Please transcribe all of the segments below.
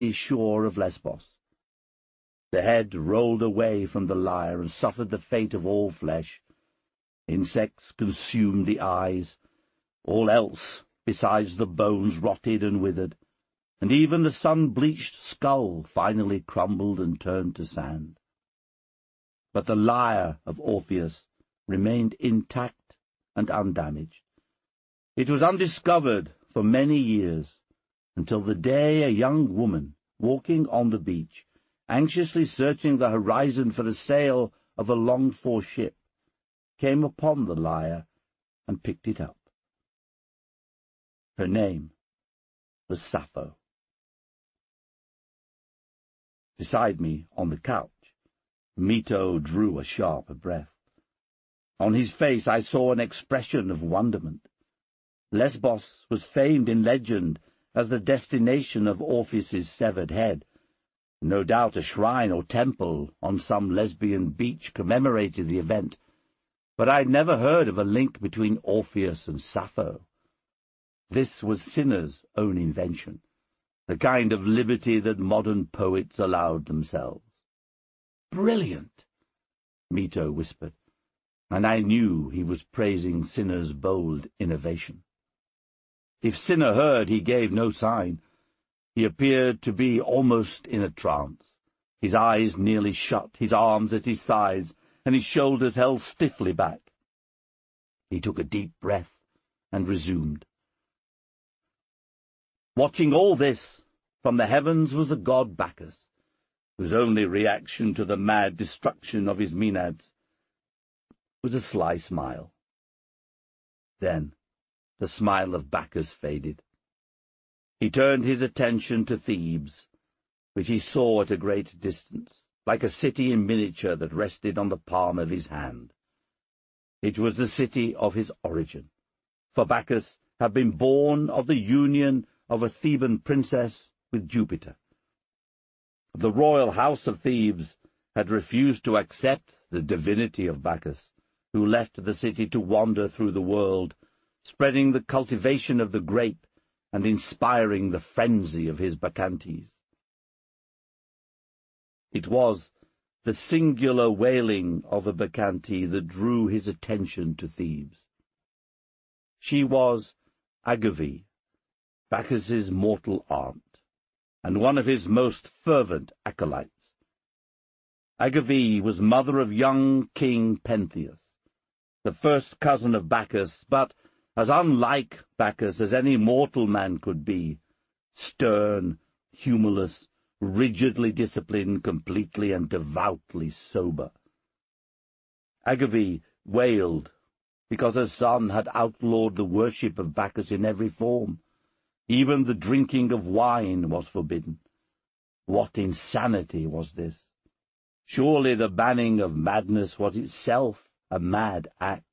shore of Lesbos. The head rolled away from the lyre and suffered the fate of all flesh. Insects consumed the eyes. All else, besides the bones, rotted and withered, and even the sun-bleached skull finally crumbled and turned to sand. But the lyre of Orpheus remained intact and undamaged. It was undiscovered for many years, until the day a young woman, walking on the beach, anxiously searching the horizon for the sail of a longed-for ship, came upon the lyre and picked it up. Her name was Sappho. Beside me, on the couch, Mito drew a sharp breath. On his face I saw an expression of wonderment. Lesbos was famed in legend as the destination of Orpheus's severed head. No doubt a shrine or temple on some Lesbian beach commemorated the event, but I had never heard of a link between Orpheus and Sappho. This was Cinna's own invention, the kind of liberty that modern poets allowed themselves. "Brilliant," Mito whispered, and I knew he was praising Cinna's bold innovation. If Cinna heard, he gave no sign. He appeared to be almost in a trance, his eyes nearly shut, his arms at his sides, and his shoulders held stiffly back. He took a deep breath and resumed. Watching all this from the heavens was the god Bacchus, whose only reaction to the mad destruction of his Maenads was a sly smile. Then the smile of Bacchus faded. He turned his attention to Thebes, which he saw at a great distance, like a city in miniature that rested on the palm of his hand. It was the city of his origin, for Bacchus had been born of the union of a Theban princess with Jupiter. The royal house of Thebes had refused to accept the divinity of Bacchus, who left the city to wander through the world, spreading the cultivation of the grape and inspiring the frenzy of his Bacchantes. It was the singular wailing of a Bacchante that drew his attention to Thebes. She was Agave, Bacchus's mortal aunt, and one of his most fervent acolytes. Agave was mother of young King Pentheus, the first cousin of Bacchus, but as unlike Bacchus as any mortal man could be, stern, humorless, rigidly disciplined, completely and devoutly sober. Agave wailed because her son had outlawed the worship of Bacchus in every form. Even the drinking of wine was forbidden. What insanity was this? Surely the banning of madness was itself a mad act.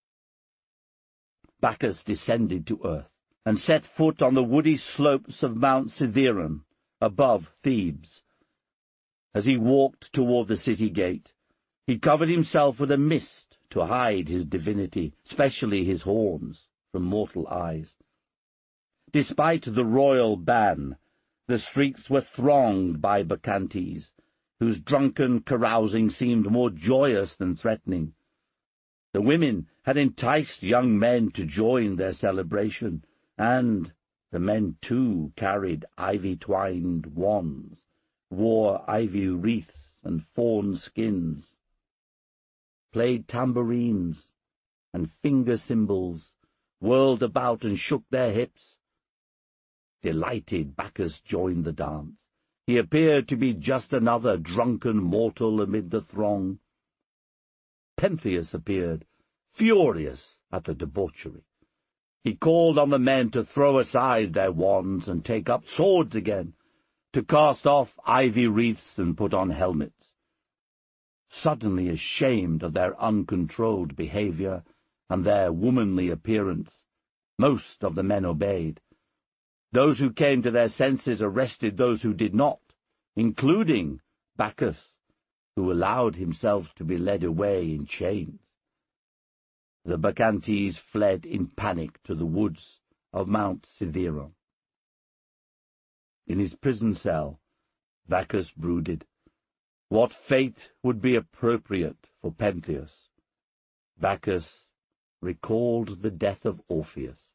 Bacchus descended to earth, and set foot on the woody slopes of Mount Cithaeron, above Thebes. As he walked toward the city gate, he covered himself with a mist to hide his divinity, especially his horns, from mortal eyes. Despite the royal ban, the streets were thronged by Bacchantes, whose drunken carousing seemed more joyous than threatening. The women had enticed young men to join their celebration, and the men, too, carried ivy-twined wands, wore ivy wreaths and fawn skins, played tambourines and finger cymbals, whirled about and shook their hips. Delighted, Bacchus joined the dance. He appeared to be just another drunken mortal amid the throng. Pentheus appeared, furious at the debauchery. He called on the men to throw aside their wands and take up swords again, to cast off ivy wreaths and put on helmets. Suddenly ashamed of their uncontrolled behavior and their womanly appearance, most of the men obeyed. Those who came to their senses arrested those who did not, including Bacchus, who allowed himself to be led away in chains. The Bacchantes fled in panic to the woods of Mount Cithaeron. In his prison cell, Bacchus brooded. What fate would be appropriate for Pentheus? Bacchus recalled the death of Orpheus.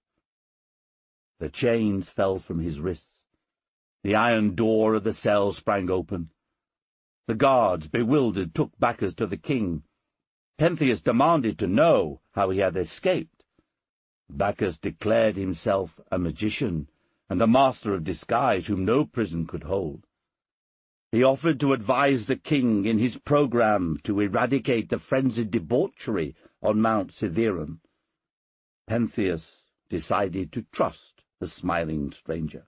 The chains fell from his wrists. The iron door of the cell sprang open. The guards, bewildered, took Bacchus to the king. Pentheus demanded to know how he had escaped. Bacchus declared himself a magician and a master of disguise whom no prison could hold. He offered to advise the king in his program to eradicate the frenzied debauchery on Mount Cithaeron. Pentheus decided to trust the smiling stranger.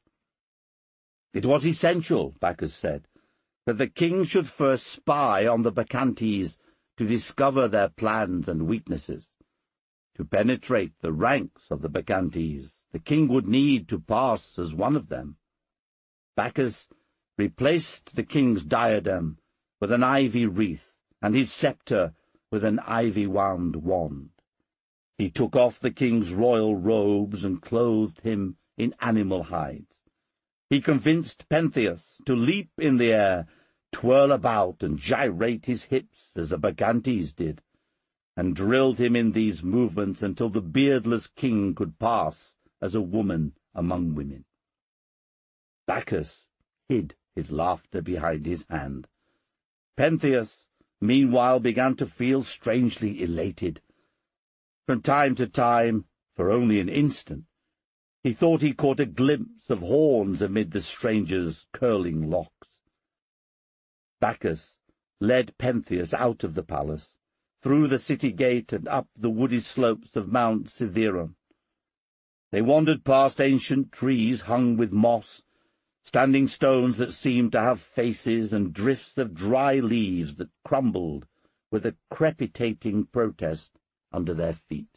It was essential, Bacchus said, that the king should first spy on the Bacchantes to discover their plans and weaknesses. To penetrate the ranks of the Bacchantes, the king would need to pass as one of them. Bacchus replaced the king's diadem with an ivy wreath and his sceptre with an ivy-wound wand. He took off the king's royal robes and clothed him in animal hides. He convinced Pentheus to leap in the air, twirl about and gyrate his hips as the Bacchantes did, and drilled him in these movements until the beardless king could pass as a woman among women. Bacchus hid his laughter behind his hand. Pentheus, meanwhile, began to feel strangely elated. From time to time, for only an instant, he thought he caught a glimpse of horns amid the stranger's curling locks. Bacchus led Pentheus out of the palace, through the city gate and up the woody slopes of Mount Cithaeron. They wandered past ancient trees hung with moss, standing stones that seemed to have faces, and drifts of dry leaves that crumbled with a crepitating protest under their feet.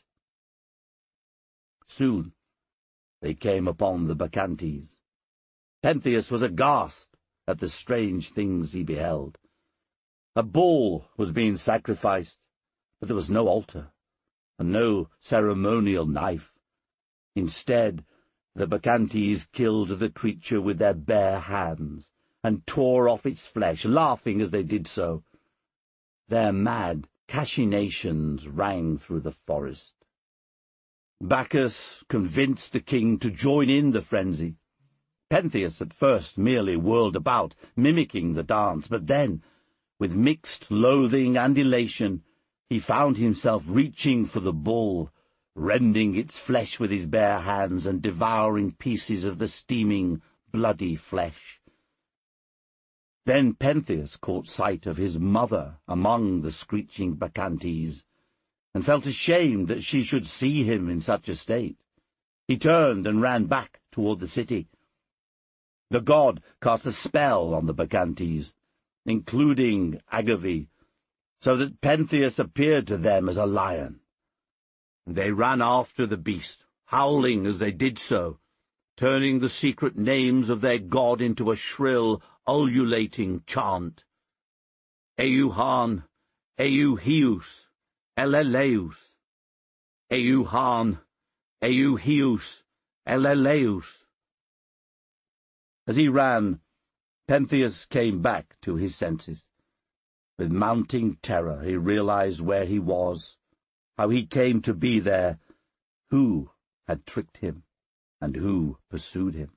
Soon they came upon the Bacchantes. Pentheus was aghast at the strange things he beheld. A bull was being sacrificed, but there was no altar, and no ceremonial knife. Instead, the Bacchantes killed the creature with their bare hands, and tore off its flesh, laughing as they did so. Their mad cachinnations rang through the forest. Bacchus convinced the king to join in the frenzy. Pentheus at first merely whirled about, mimicking the dance, but then, with mixed loathing and elation, he found himself reaching for the bull, rending its flesh with his bare hands and devouring pieces of the steaming, bloody flesh. Then Pentheus caught sight of his mother among the screeching Bacchantes, and felt ashamed that she should see him in such a state. He turned and ran back toward the city. The god cast a spell on the Bacchantes, including Agave, so that Pentheus appeared to them as a lion. They ran after the beast, howling as they did so, turning the secret names of their god into a shrill, ululating chant. Euhan, Euhius, Eleleus. Euhan, Euhius, Eleleus. As he ran, Pentheus came back to his senses. With mounting terror he realized where he was, how he came to be there, who had tricked him, and who pursued him.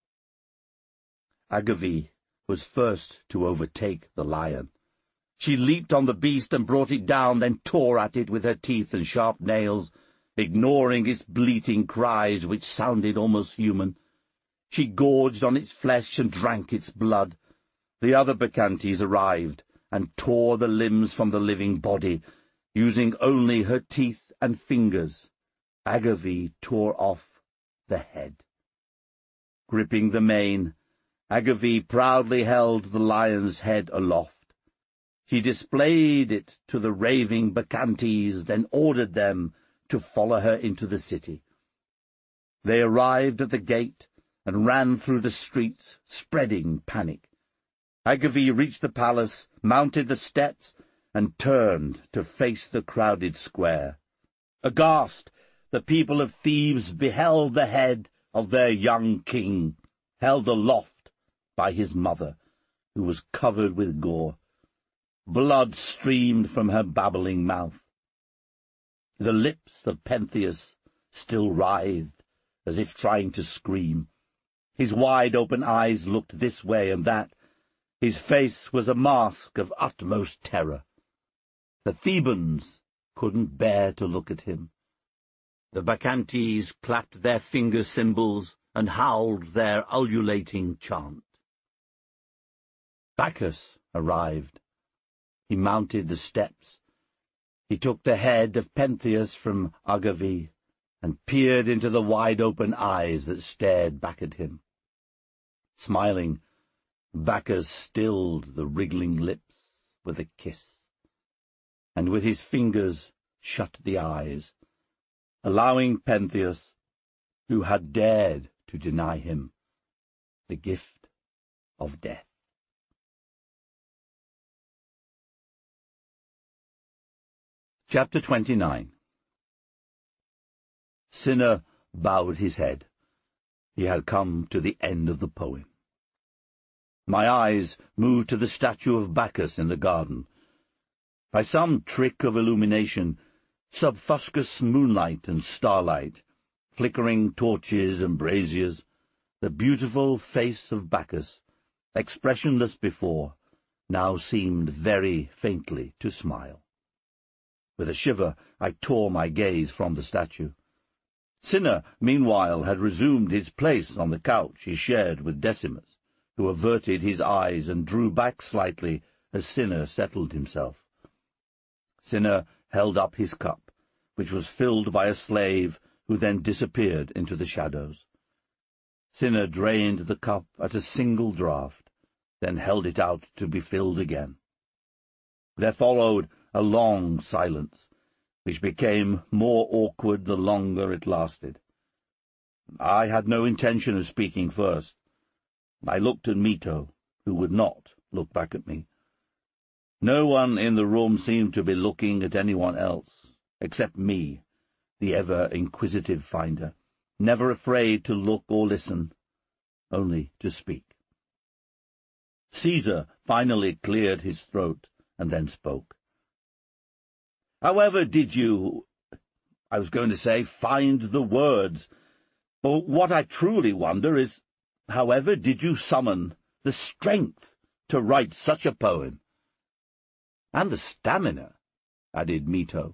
Agave was first to overtake the lion. She leaped on the beast and brought it down, then tore at it with her teeth and sharp nails, ignoring its bleating cries, which sounded almost human. She gorged on its flesh and drank its blood. The other Bacchantes arrived and tore the limbs from the living body, using only her teeth and fingers. Agave tore off the head. Gripping the mane, Agave proudly held the lion's head aloft. She displayed it to the raving Bacchantes, then ordered them to follow her into the city. They arrived at the gate and ran through the streets, spreading panic. Agave reached the palace, mounted the steps, and turned to face the crowded square. Aghast, the people of Thebes beheld the head of their young king, held aloft by his mother, who was covered with gore. Blood streamed from her babbling mouth. The lips of Pentheus still writhed, as if trying to scream. His wide-open eyes looked this way and that. His face was a mask of utmost terror. The Thebans couldn't bear to look at him. The Bacchantes clapped their finger cymbals and howled their ululating chant. Bacchus arrived. He mounted the steps. He took the head of Pentheus from Agave and peered into the wide-open eyes that stared back at him. Smiling, Bacchus stilled the wriggling lips with a kiss, and with his fingers shut the eyes, allowing Pentheus, who had dared to deny him, the gift of death. Chapter 29. Cinna bowed his head. He had come to the end of the poem. My eyes moved to the statue of Bacchus in the garden. By some trick of illumination, subfuscous moonlight and starlight, flickering torches and braziers, the beautiful face of Bacchus, expressionless before, now seemed very faintly to smile. With a shiver, I tore my gaze from the statue. Cinna, meanwhile, had resumed his place on the couch he shared with Decimus, who averted his eyes and drew back slightly as Cinna settled himself. Cinna held up his cup, which was filled by a slave who then disappeared into the shadows. Cinna drained the cup at a single draught, then held it out to be filled again. There followed a long silence, which became more awkward the longer it lasted. I had no intention of speaking first. I looked at Mito, who would not look back at me. No one in the room seemed to be looking at anyone else, except me, the ever-inquisitive finder, never afraid to look or listen, only to speak. Caesar finally cleared his throat and then spoke. However did you, I was going to say, find the words? But what I truly wonder is, however did you summon the strength to write such a poem? And the stamina, added Mito.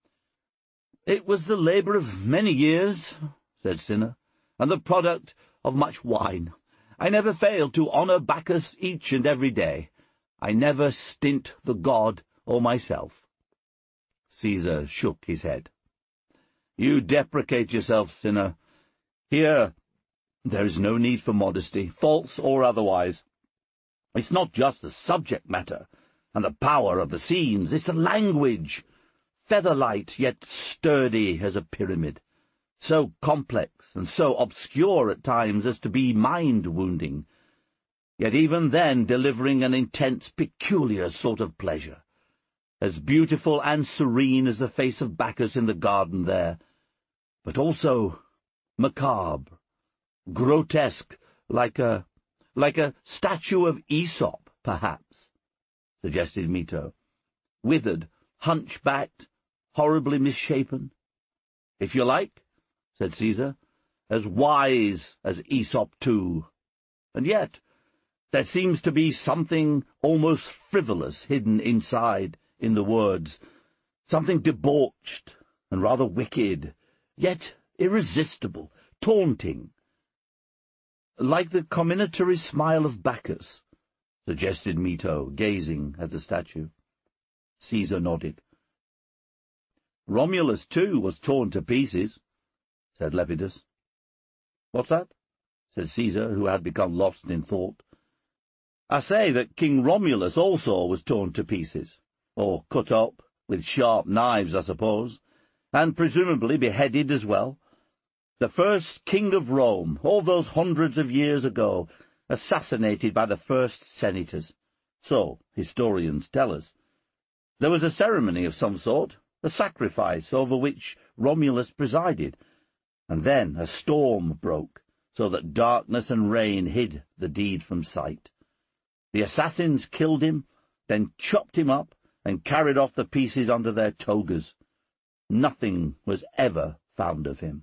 It was the labour of many years, said Cinna, and the product of much wine. I never fail to honour Bacchus each and every day. I never stint the god or myself. Caesar shook his head. You deprecate yourself, Cinna. Here there is no need for modesty, false or otherwise. It's not just the subject matter and the power of the scenes, it's the language, feather-light yet sturdy as a pyramid, so complex and so obscure at times as to be mind-wounding, yet even then delivering an intense, peculiar sort of pleasure, as beautiful and serene as the face of Bacchus in the garden there, but also macabre, grotesque, like a statue of Aesop, perhaps, suggested Mito. Withered, hunchbacked, horribly misshapen. If you like, said Caesar, as wise as Aesop too. And yet there seems to be something almost frivolous hidden inside in the words, something debauched and rather wicked, yet irresistible, taunting. Like the comminatory smile of Bacchus, suggested Mito, gazing at the statue. Caesar nodded. Romulus, too, was torn to pieces, said Lepidus. What's that? Said Caesar, who had become lost in thought. I say that King Romulus also was torn to pieces, or cut up with sharp knives, I suppose, and presumably beheaded as well. The first king of Rome, all those hundreds of years ago, assassinated by the first senators. So historians tell us. There was a ceremony of some sort, a sacrifice over which Romulus presided, and then a storm broke, so that darkness and rain hid the deed from sight. The assassins killed him, then chopped him up and carried off the pieces under their togas. Nothing was ever found of him.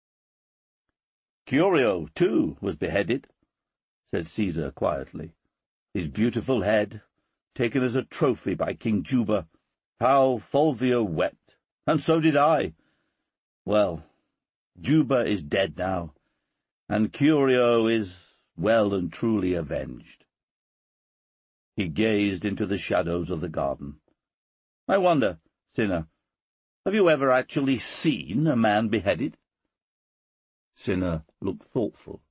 Curio, too, was beheaded, said Caesar quietly. His beautiful head, taken as a trophy by King Juba. How Fulvia wept, and so did I. Well, Juba is dead now, and Curio is well and truly avenged. He gazed into the shadows of the garden. I wonder, Cinna, have you ever actually seen a man beheaded? Cinna looked thoughtful.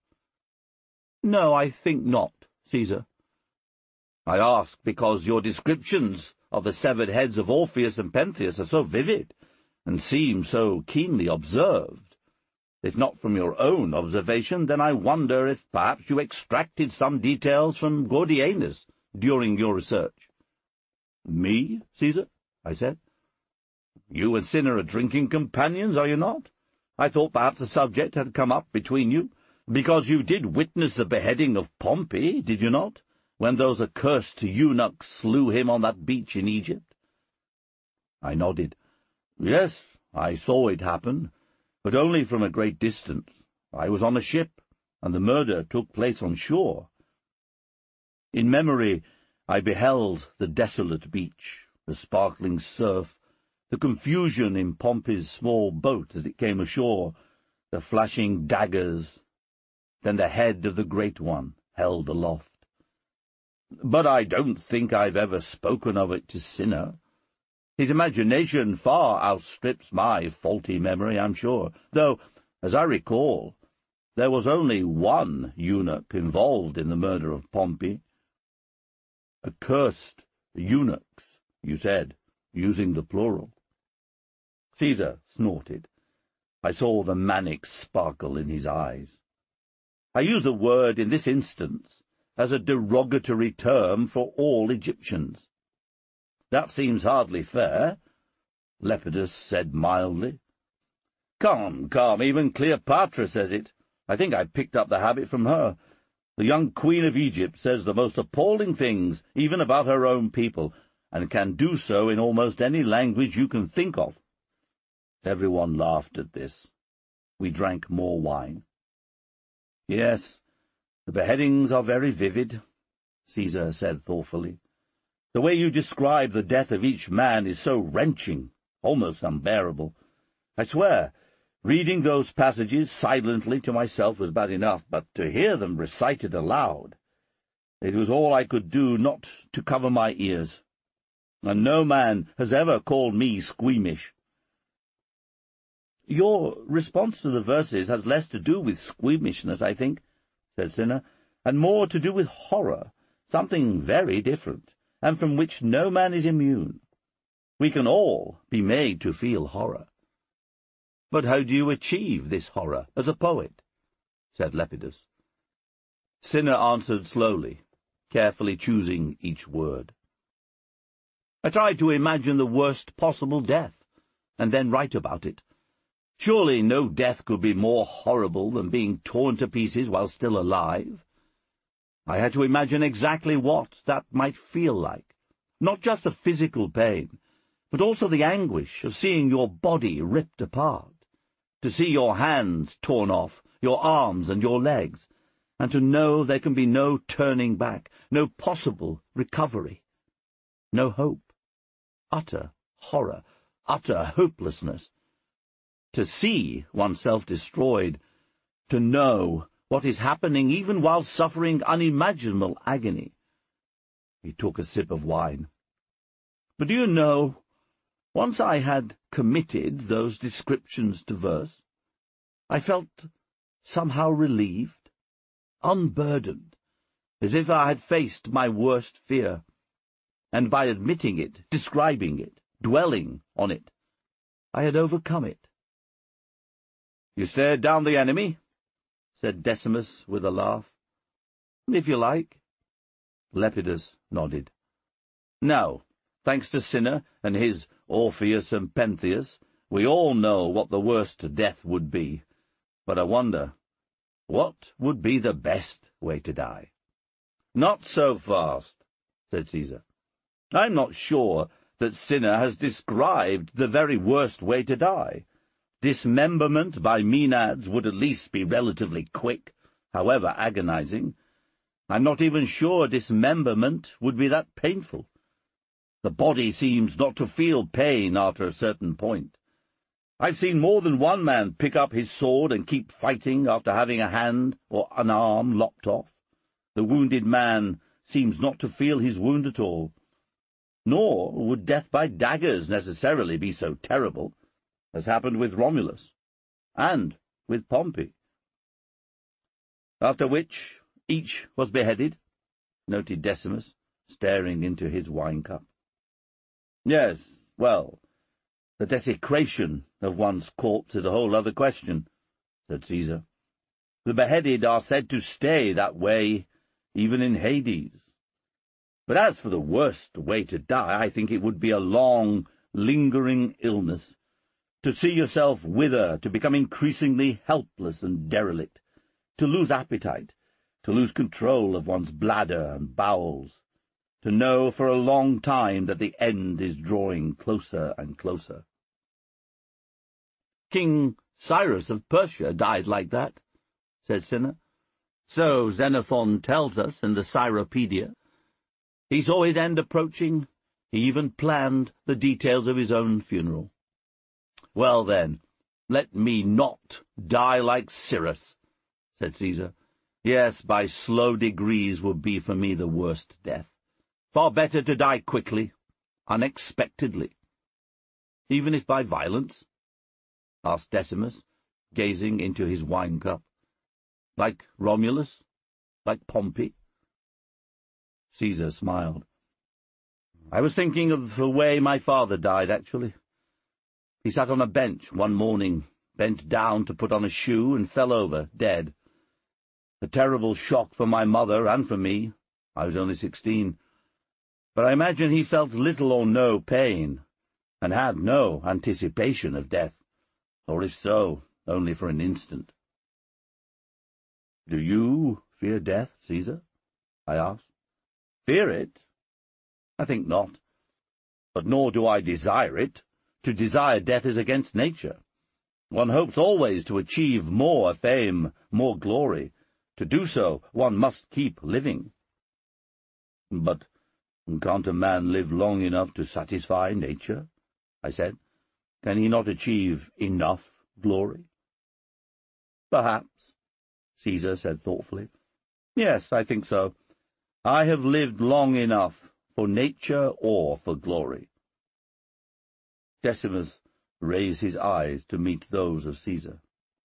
No, I think not, Caesar. I ask because your descriptions of the severed heads of Orpheus and Pentheus are so vivid, and seem so keenly observed. If not from your own observation, then I wonder if perhaps you extracted some details from Gordianus during your research. Me, Caesar? I said. You and Cinna are drinking companions, are you not? I thought perhaps the subject had come up between you, because you did witness the beheading of Pompey, did you not, when those accursed eunuchs slew him on that beach in Egypt? I nodded. Yes, I saw it happen, but only from a great distance. I was on a ship, and the murder took place on shore. In memory, I beheld the desolate beach, the sparkling surf, the confusion in Pompey's small boat as it came ashore, the flashing daggers, then the head of the Great One held aloft. But I don't think I've ever spoken of it to Cinna. His imagination far outstrips my faulty memory, I'm sure, though, as I recall, there was only one eunuch involved in the murder of Pompey. Accursed eunuchs, you said, using the plural. Caesar snorted. I saw the manic sparkle in his eyes. I use the word in this instance as a derogatory term for all Egyptians. That seems hardly fair, Lepidus said mildly. Come, even Cleopatra says it. I think I picked up the habit from her. The young queen of Egypt says the most appalling things, even about her own people, and can do so in almost any language you can think of. Everyone laughed at this. We drank more wine. Yes, the beheadings are very vivid, Caesar said thoughtfully. The way you describe the death of each man is so wrenching, almost unbearable. I swear, reading those passages silently to myself was bad enough, but to hear them recited aloud, it was all I could do not to cover my ears. And no man has ever called me squeamish. Your response to the verses has less to do with squeamishness, I think, said Cinna, and more to do with horror, something very different, and from which no man is immune. We can all be made to feel horror. But how do you achieve this horror as a poet? Said Lepidus. Cinna answered slowly, carefully choosing each word. I tried to imagine the worst possible death, and then write about it. Surely no death could be more horrible than being torn to pieces while still alive. I had to imagine exactly what that might feel like, not just the physical pain, but also the anguish of seeing your body ripped apart, to see your hands torn off, your arms and your legs, and to know there can be no turning back, no possible recovery, no hope, utter horror, utter hopelessness. To see oneself destroyed, to know what is happening even while suffering unimaginable agony. He took a sip of wine. But do you know, once I had committed those descriptions to verse, I felt somehow relieved, unburdened, as if I had faced my worst fear, and by admitting it, describing it, dwelling on it, I had overcome it. You stared down the enemy? Said Decimus with a laugh. If you like. Lepidus nodded. Now, thanks to Cinna and his Orpheus and Pentheus, we all know what the worst death would be. But I wonder, what would be the best way to die? "Not so fast," said Caesar. "I'm not sure that Cinna has described the very worst way to die. Dismemberment by Maenads would at least be relatively quick, however agonizing. I'm not even sure dismemberment would be that painful. The body seems not to feel pain after a certain point. I've seen more than one man pick up his sword and keep fighting after having a hand or an arm lopped off. The wounded man seems not to feel his wound at all. Nor would death by daggers necessarily be so terrible, as happened with Romulus, and with Pompey. After which each was beheaded," noted Decimus, staring into his wine-cup. "Yes, well, the desecration of one's corpse is a whole other question," said Caesar. "The beheaded are said to stay that way, even in Hades. But as for the worst way to die, I think it would be a long, lingering illness, to see yourself wither, to become increasingly helpless and derelict, to lose appetite, to lose control of one's bladder and bowels, to know for a long time that the end is drawing closer and closer." "King Cyrus of Persia died like that," said Cinna. "So Xenophon tells us in the Cyropedia. He saw his end approaching. He even planned the details of his own funeral." "Well, then, let me not die like Cyrus," said Caesar. "Yes, by slow degrees would be for me the worst death. Far better to die quickly, unexpectedly." "Even if by violence?" asked Decimus, gazing into his wine-cup. "Like Romulus? Like Pompey?" Caesar smiled. "I was thinking of the way my father died, actually. He sat on a bench one morning, bent down to put on a shoe, and fell over, dead. A terrible shock for my mother and for me. I was only 16. But I imagine he felt little or no pain, and had no anticipation of death, or if so, only for an instant." "Do you fear death, Caesar?" I asked. "Fear it? I think not. But nor do I desire it. To desire death is against nature. One hopes always to achieve more fame, more glory. To do so, one must keep living." "But can't a man live long enough to satisfy nature?" I said. "Can he not achieve enough glory?" "Perhaps," Caesar said thoughtfully. "Yes, I think so. I have lived long enough for nature or for glory." Decimus raised his eyes to meet those of Caesar.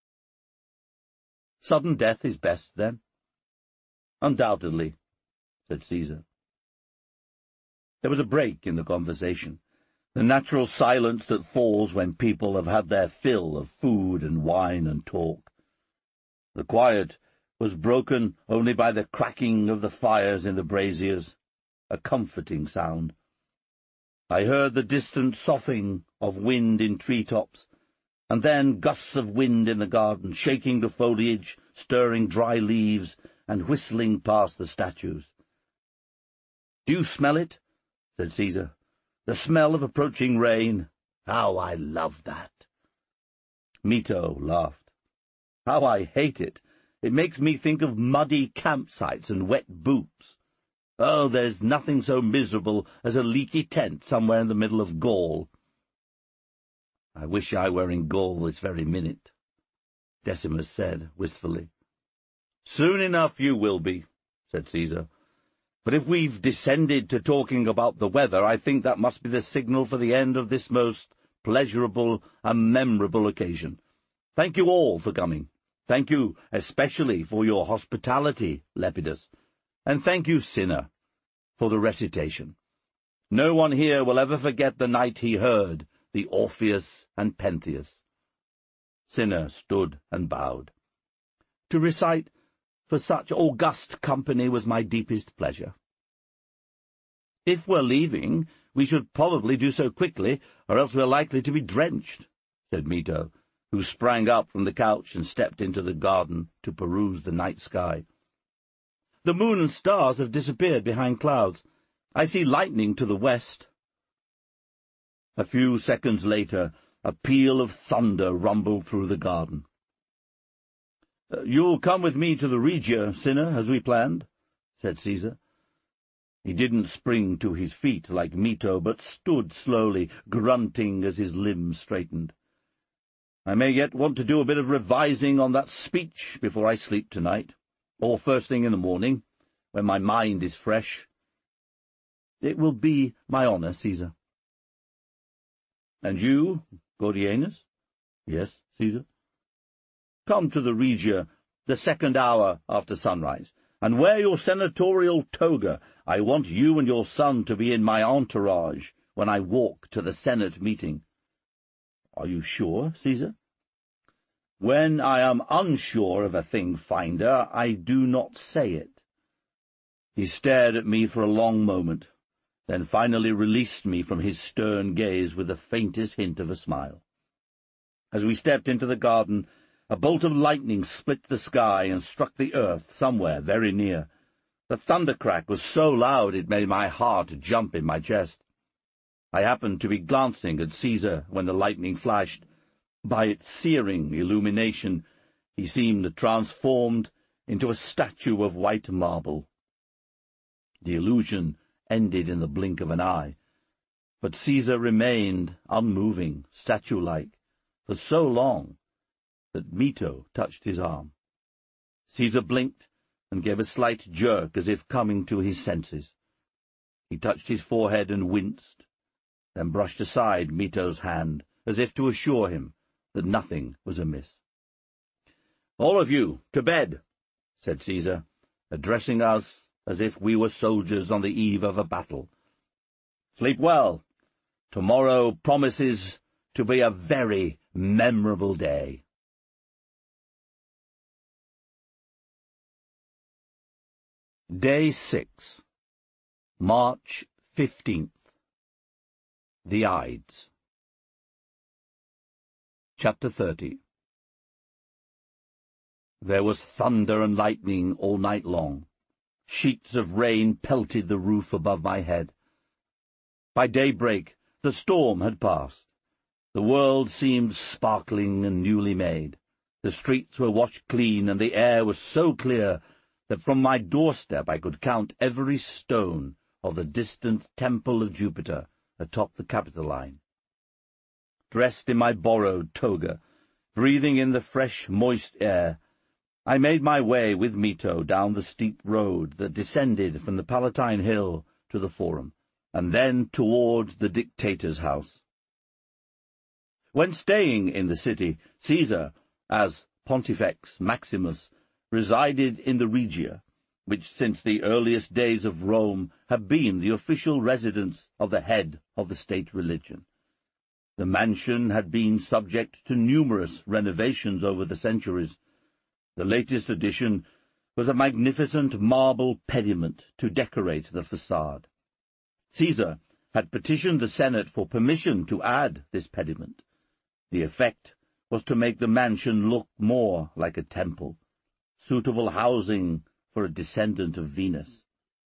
"Sudden death is best, then?" "Undoubtedly," said Caesar. There was a break in the conversation, the natural silence that falls when people have had their fill of food and wine and talk. The quiet was broken only by the cracking of the fires in the braziers, a comforting sound. I heard the distant soughing of wind in tree-tops, and then gusts of wind in the garden, shaking the foliage, stirring dry leaves, and whistling past the statues. "Do you smell it?" said Caesar. "The smell of approaching rain. How I love that!" Mito laughed. "How I hate it! It makes me think of muddy campsites and wet boots. Oh, there's nothing so miserable as a leaky tent somewhere in the middle of Gaul." "I wish I were in Gaul this very minute," Decimus said wistfully. "Soon enough you will be," said Caesar. "But if we've descended to talking about the weather, I think that must be the signal for the end of this most pleasurable and memorable occasion. Thank you all for coming. Thank you especially for your hospitality, Lepidus. And thank you, Cinna, for the recitation. No one here will ever forget the night he heard the Orpheus and Pentheus." Cinna stood and bowed. "To recite for such august company was my deepest pleasure." "If we're leaving, we should probably do so quickly, or else we're likely to be drenched," said Mito, who sprang up from the couch and stepped into the garden to peruse the night sky. The moon and stars have disappeared behind clouds. I see lightning to the west." A few seconds later, a peal of thunder rumbled through the garden. "You'll come with me to the Regia, Cinna, as we planned," said Caesar. He didn't spring to his feet like Mito, but stood slowly, grunting as his limbs straightened. "I may yet want to do a bit of revising on that speech before I sleep tonight, or first thing in the morning, when my mind is fresh." "It will be my honour, Caesar." "And you, Gordianus?" "Yes, Caesar." "Come to the Regia the second hour after sunrise, and wear your senatorial toga. I want you and your son to be in my entourage when I walk to the Senate meeting." "Are you sure, Caesar?" "When I am unsure of a thing, Finder, I do not say it." He stared at me for a long moment, then finally released me from his stern gaze with the faintest hint of a smile. As we stepped into the garden, a bolt of lightning split the sky and struck the earth somewhere very near. The thundercrack was so loud it made my heart jump in my chest. I happened to be glancing at Caesar when the lightning flashed. By its searing illumination, he seemed transformed into a statue of white marble. The illusion ended in the blink of an eye, but Caesar remained unmoving, statue-like, for so long that Mito touched his arm. Caesar blinked and gave a slight jerk as if coming to his senses. He touched his forehead and winced, then brushed aside Mito's hand, as if to assure him that nothing was amiss. "All of you, to bed," said Caesar, addressing us as if we were soldiers on the eve of a battle. "Sleep well. Tomorrow promises to be a very memorable day." Day 6, March 15th. The Ides. Chapter 30. There was thunder and lightning all night long. Sheets of rain pelted the roof above my head. By daybreak the storm had passed. The world seemed sparkling and newly made. The streets were washed clean, and the air was so clear that from my doorstep I could count every stone of the distant Temple of Jupiter atop the Capitoline. Dressed in my borrowed toga, breathing in the fresh, moist air, I made my way with Mito down the steep road that descended from the Palatine Hill to the Forum, and then toward the dictator's house. When staying in the city, Caesar, as Pontifex Maximus, resided in the Regia, which since the earliest days of Rome had been the official residence of the head of the state religion. The mansion had been subject to numerous renovations over the centuries. The latest addition was a magnificent marble pediment to decorate the facade. Caesar had petitioned the Senate for permission to add this pediment. The effect was to make the mansion look more like a temple, suitable housing for a descendant of Venus.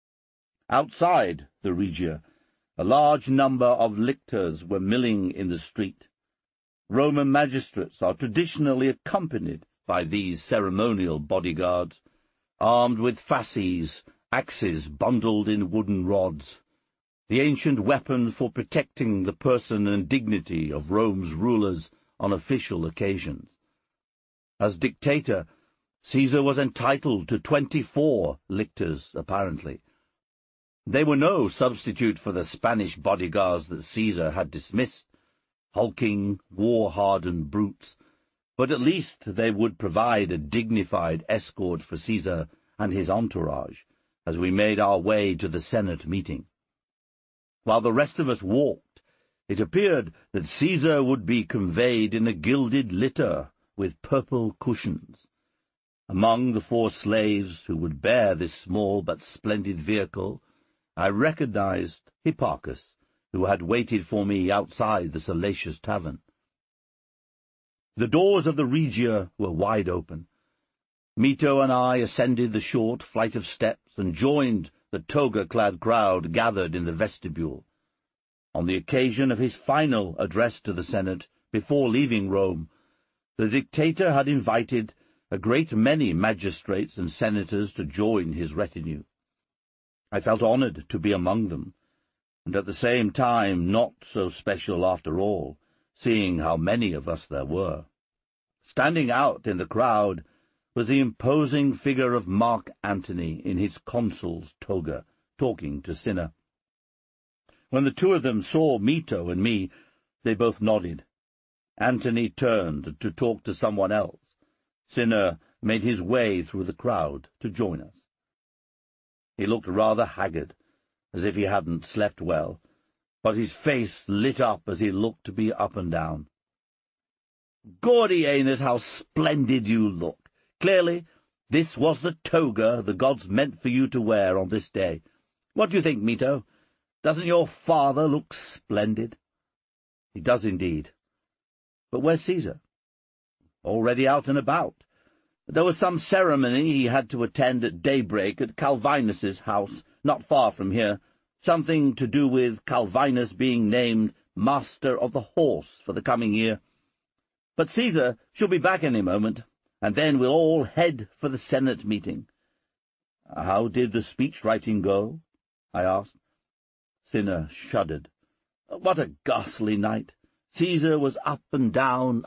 Outside the Regia, a large number of lictors were milling in the street. Roman magistrates are traditionally accompanied by these ceremonial bodyguards, armed with fasces, axes bundled in wooden rods, the ancient weapons for protecting the person and dignity of Rome's rulers on official occasions. As dictator, Caesar was entitled to 24 lictors, apparently. They were no substitute for the Spanish bodyguards that Caesar had dismissed, hulking, war-hardened brutes, but at least they would provide a dignified escort for Caesar and his entourage as we made our way to the Senate meeting. While the rest of us walked, it appeared that Caesar would be conveyed in a gilded litter with purple cushions. Among the 4 slaves who would bear this small but splendid vehicle, I recognized Hipparchus, who had waited for me outside the Salacious Tavern. The doors of the Regia were wide open. Mito and I ascended the short flight of steps and joined the toga-clad crowd gathered in the vestibule. On the occasion of his final address to the Senate before leaving Rome, the dictator had invited a great many magistrates and senators to join his retinue. I felt honored to be among them, and at the same time not so special after all, seeing how many of us there were. Standing out in the crowd was the imposing figure of Mark Antony in his consul's toga, talking to Cinna. When the two of them saw Mito and me, they both nodded. Antony turned to talk to someone else. Cinna made his way through the crowd to join us. He looked rather haggard, as if he hadn't slept well, but his face lit up as he looked to be up and down. "Gaudy, ain't it, how splendid you look! Clearly, this was the toga the gods meant for you to wear on this day. What do you think, Mito? Doesn't your father look splendid?" "He does indeed. But where's Caesar?" "Already out and about. There was some ceremony he had to attend at daybreak at Calvinus's house, not far from here, something to do with Calvinus being named Master of the Horse for the coming year. But Caesar should be back any moment, and then we'll all head for the Senate meeting." "How did the speech-writing go?" I asked. Cinna shuddered. "What a ghastly night! Caesar was up and down,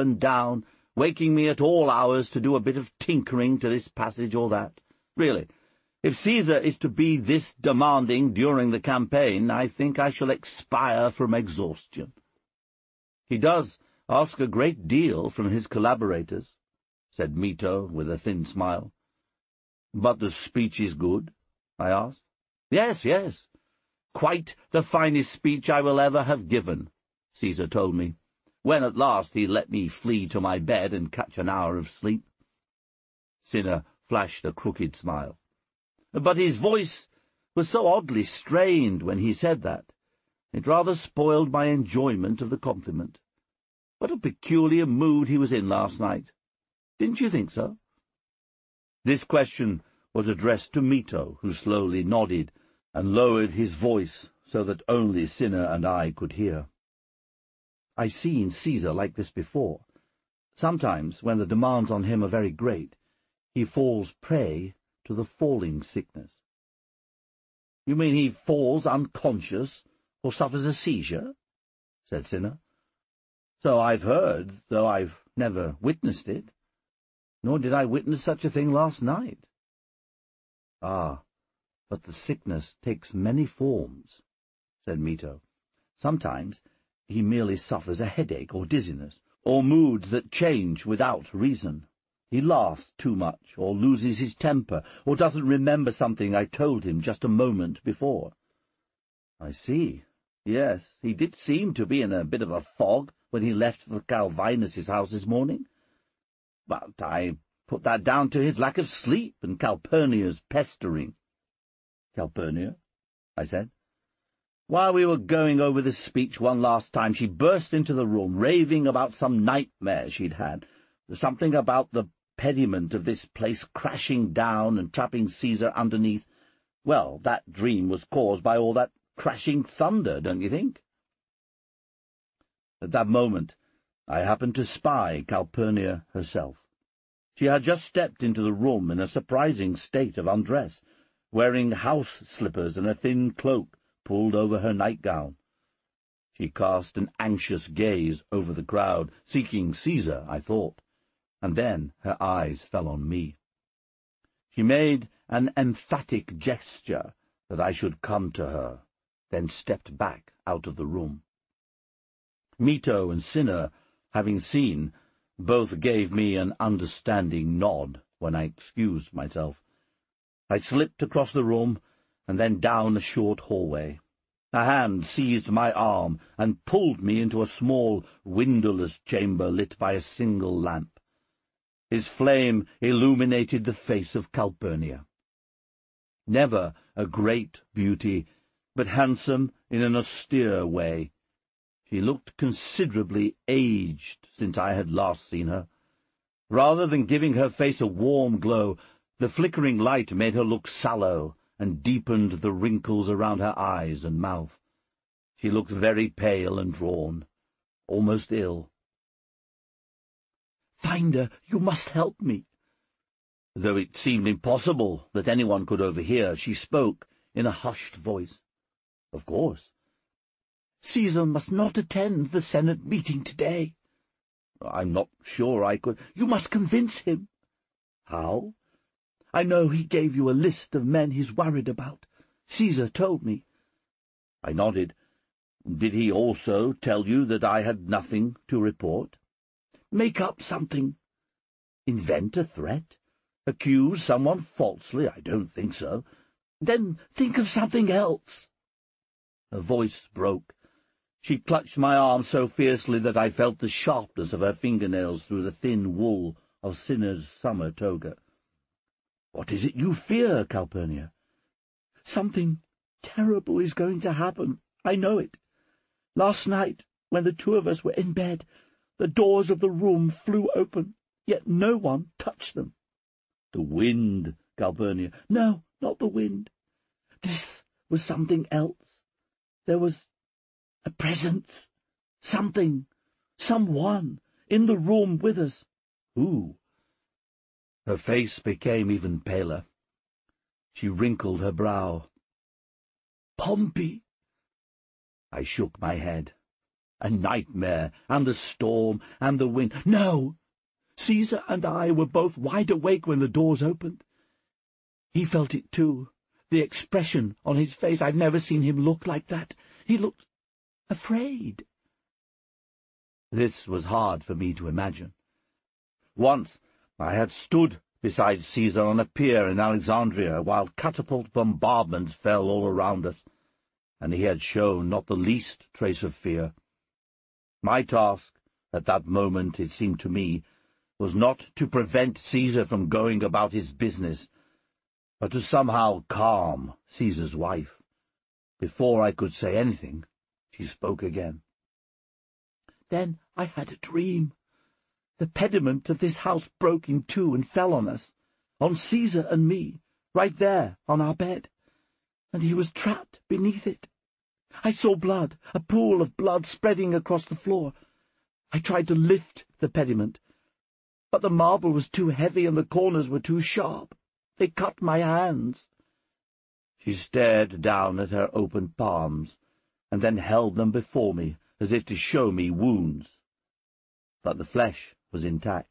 waking me at all hours to do a bit of tinkering to this passage or that. Really, if Caesar is to be this demanding during the campaign, I think I shall expire from exhaustion." "He does ask a great deal from his collaborators," said Mito with a thin smile. "But the speech is good?" I asked. Yes. Quite the finest speech I will ever have given," Caesar told me, when at last he let me flee to my bed and catch an hour of sleep. Cinna flashed a crooked smile. But his voice was so oddly strained when he said that. It rather spoiled my enjoyment of the compliment. What a peculiar mood he was in last night. Didn't you think so? This question was addressed to Mito, who slowly nodded and lowered his voice so that only Cinna and I could hear. "I've seen Caesar like this before. Sometimes, when the demands on him are very great, he falls prey to the falling sickness." "You mean he falls unconscious or suffers a seizure?" said Cinna. "So I've heard, though I've never witnessed it. Nor did I witness such a thing last night." "Ah, but the sickness takes many forms," said Mito. "Sometimes he merely suffers a headache or dizziness, or moods that change without reason. He laughs too much, or loses his temper, or doesn't remember something I told him just a moment before." "I see. Yes, he did seem to be in a bit of a fog when he left for Calvinus's house this morning. But I put that down to his lack of sleep and Calpurnia's pestering." "Calpurnia?" I said. "While we were going over this speech one last time, she burst into the room, raving about some nightmare she'd had, something about the pediment of this place crashing down and trapping Caesar underneath. Well, that dream was caused by all that crashing thunder, don't you think?" At that moment I happened to spy Calpurnia herself. She had just stepped into the room in a surprising state of undress, wearing house slippers and a thin cloak pulled over her nightgown. She cast an anxious gaze over the crowd, seeking Caesar, I thought, and then her eyes fell on me. She made an emphatic gesture that I should come to her, then stepped back out of the room. Mito and Cinna, having seen, both gave me an understanding nod when I excused myself. I slipped across the room and then down a short hallway. A hand seized my arm and pulled me into a small, windowless chamber lit by a single lamp. His flame illuminated the face of Calpurnia. Never a great beauty, but handsome in an austere way. She looked considerably aged since I had last seen her. Rather than giving her face a warm glow, the flickering light made her look sallow and deepened the wrinkles around her eyes and mouth. She looked very pale and drawn, almost ill. "Finder, you must help me." Though it seemed impossible that anyone could overhear, she spoke in a hushed voice. "Of course." "Caesar must not attend the Senate meeting today." "I'm not sure I could—" "You must convince him." "How?" "I know he gave you a list of men he's worried about. Caesar told me." I nodded. "Did he also tell you that I had nothing to report?" "Make up something." "Invent a threat? Accuse someone falsely? I don't think so." "Then think of something else." Her voice broke. She clutched my arm so fiercely that I felt the sharpness of her fingernails through the thin wool of Cinna's summer toga. "What is it you fear, Calpurnia?" "Something terrible is going to happen. I know it. Last night, when the two of us were in bed, the doors of the room flew open, yet no one touched them." "The wind, Calpurnia." "No, not the wind. This was something else. There was a presence, something, someone, in the room with us." "Who?" Her face became even paler. She wrinkled her brow. "Pompey." I shook my head. "A nightmare, and the storm, and the wind—" "No! Caesar and I were both wide awake when the doors opened. He felt it too, the expression on his face. I've never seen him look like that. He looked afraid." This was hard for me to imagine. Once I had stood beside Caesar on a pier in Alexandria while catapult bombardments fell all around us, and he had shown not the least trace of fear. My task, at that moment, it seemed to me, was not to prevent Caesar from going about his business, but to somehow calm Caesar's wife. Before I could say anything, she spoke again. "Then I had a dream. The pediment of this house broke in two and fell on us, on Caesar and me, right there on our bed, and he was trapped beneath it. I saw blood, a pool of blood spreading across the floor. I tried to lift the pediment, but the marble was too heavy and the corners were too sharp. They cut my hands." She stared down at her open palms, and then held them before me, as if to show me wounds. But the flesh was intact.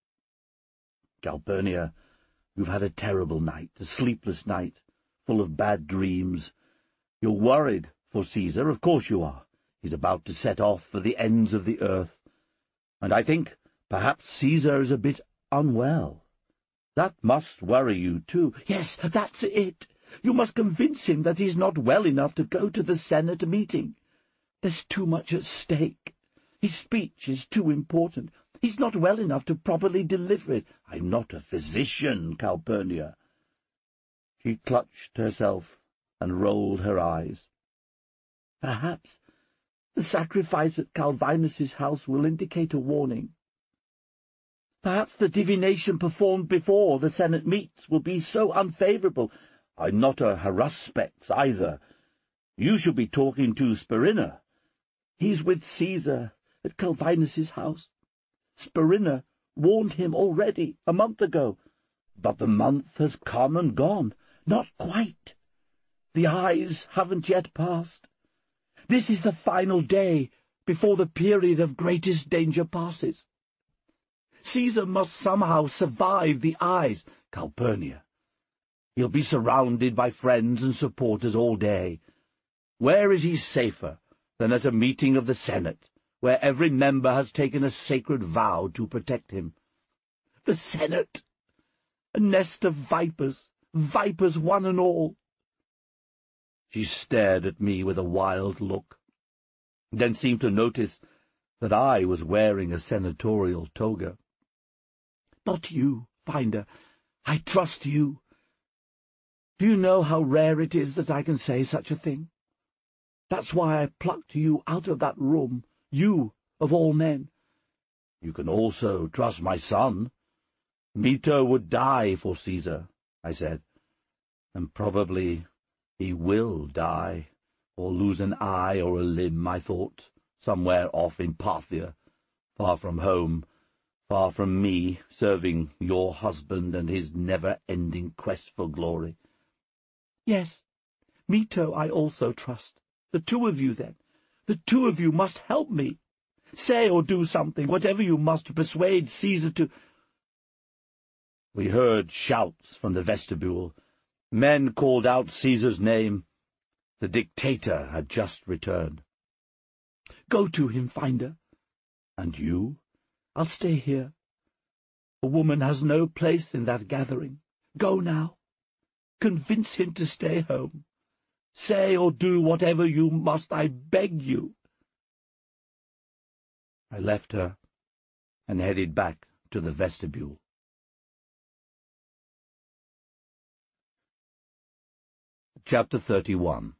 "Calpurnia, you've had a terrible night, a sleepless night, full of bad dreams. You're worried for Caesar, of course you are. He's about to set off for the ends of the earth, and I think perhaps Caesar is a bit unwell. That must worry you, too." "Yes, that's it. You must convince him that he's not well enough to go to the Senate meeting. There's too much at stake. His speech is too important. He's not well enough to properly deliver it." "I'm not a physician, Calpurnia." She clutched herself and rolled her eyes. "Perhaps the sacrifice at Calvinus's house will indicate a warning. Perhaps the divination performed before the Senate meets will be so unfavourable." "I'm not a haruspex either. You should be talking to Spurinna." "He's with Caesar at Calvinus's house. Spurinna warned him already, a month ago." "But the month has come and gone." "Not quite. The eyes haven't yet passed. This is the final day before the period of greatest danger passes. Caesar must somehow survive the eyes." "Calpurnia, he'll be surrounded by friends and supporters all day. Where is he safer than at a meeting of the Senate, where every member has taken a sacred vow to protect him?" "The Senate! A nest of vipers, vipers one and all." She stared at me with a wild look, then seemed to notice that I was wearing a senatorial toga. "Not you, Finder. I trust you. Do you know how rare it is that I can say such a thing? That's why I plucked you out of that room, you of all men." "You can also trust my son. Mito would die for Caesar, I said, and probably he will die, or lose an eye or a limb, I thought, somewhere off in Parthia, far from home, far from me, serving your husband and his never-ending quest for glory. Yes, Mito I also trust. The two of you, then. The two of you must help me. Say or do something, whatever you must, to persuade Caesar to— We heard shouts from the vestibule. Men called out Caesar's name. The dictator had just returned. Go to him, Finder. And you? I'll stay here. A woman has no place in that gathering. Go now. Convince him to stay home. Say or do whatever you must, I beg you. I left her and headed back to the vestibule. Chapter 31.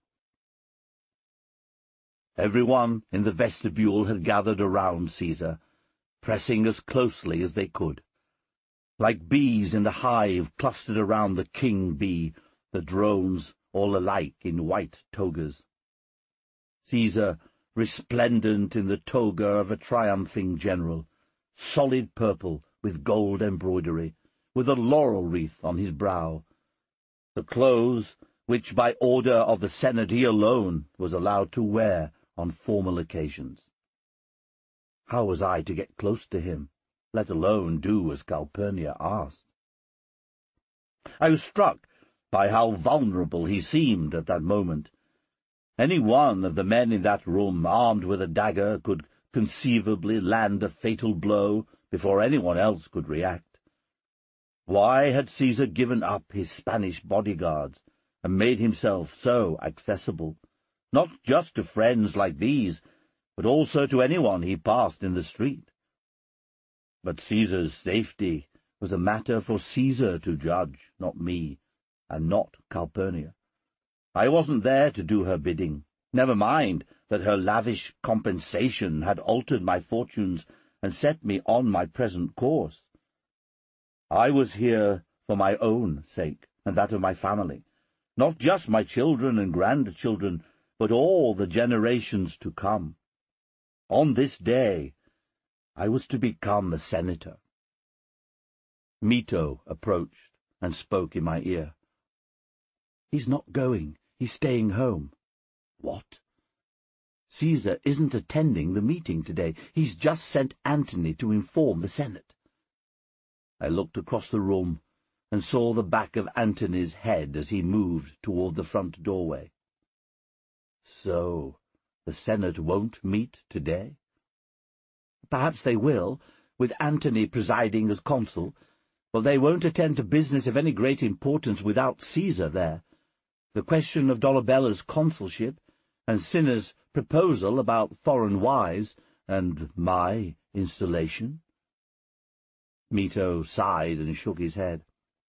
Everyone in the vestibule had gathered around Caesar, pressing as closely as they could. Like bees in the hive clustered around the king bee, the drones all alike in white togas. Caesar, resplendent in the toga of a triumphing general, solid purple with gold embroidery, with a laurel wreath on his brow. The clothes which by order of the Senate he alone was allowed to wear on formal occasions. How was I to get close to him, let alone do as Calpurnia asked? I was struck by how vulnerable he seemed at that moment. Any one of the men in that room, armed with a dagger, could conceivably land a fatal blow before anyone else could react. Why had Caesar given up his Spanish bodyguards and made himself so accessible, not just to friends like these, but also to anyone he passed in the street? But Caesar's safety was a matter for Caesar to judge, not me, and not Calpurnia. I wasn't there to do her bidding. Never mind that her lavish compensation had altered my fortunes and set me on my present course. I was here for my own sake and that of my family, not just my children and grandchildren, but all the generations to come. On this day, I was to become a senator. Mito approached and spoke in my ear. He's not going. He's staying home. What? Caesar isn't attending the meeting today. He's just sent Antony to inform the Senate. I looked across the room and saw the back of Antony's head as he moved toward the front doorway. So, the Senate won't meet today? Perhaps they will, with Antony presiding as consul, but they won't attend to business of any great importance without Caesar there. The question of Dolabella's consulship, and Cinna's proposal about foreign wives, and my installation. Mito sighed and shook his head.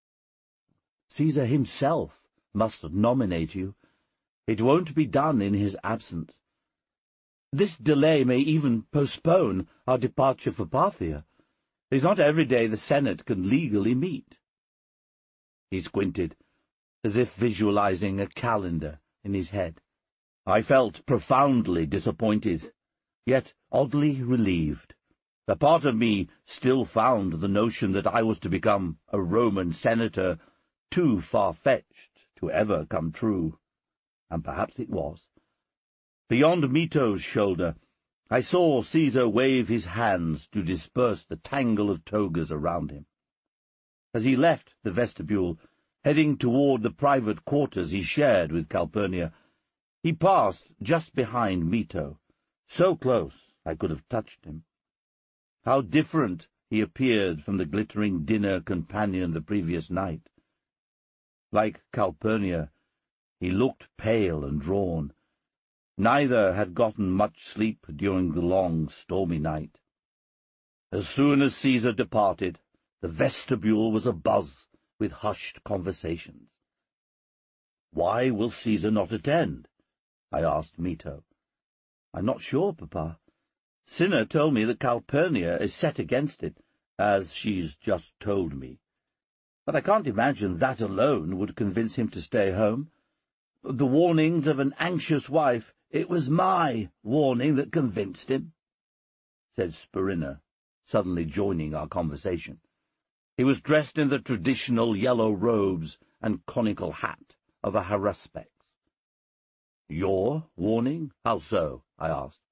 Caesar himself must nominate you. It won't be done in his absence. This delay may even postpone our departure for Parthia. It's not every day the Senate can legally meet. He squinted, as if visualizing a calendar in his head. I felt profoundly disappointed, yet oddly relieved. A part of me still found the notion that I was to become a Roman senator too far-fetched to ever come true, and perhaps it was. Beyond Mito's shoulder, I saw Caesar wave his hands to disperse the tangle of togas around him. As he left the vestibule, heading toward the private quarters he shared with Calpurnia, he passed just behind Mito, so close I could have touched him. How different he appeared from the glittering dinner companion the previous night. Like Calpurnia, he looked pale and drawn. Neither had gotten much sleep during the long, stormy night. As soon as Caesar departed, the vestibule was abuzz with hushed conversations. "Why will Caesar not attend?" I asked Mito. "I'm not sure, Papa. Cinna told me that Calpurnia is set against it, as she's just told me. But I can't imagine that alone would convince him to stay home. The warnings of an anxious wife, it was my warning that convinced him," said Spurina, suddenly joining our conversation. He was dressed in the traditional yellow robes and conical hat of a haruspex. "Your warning? How so?" I asked.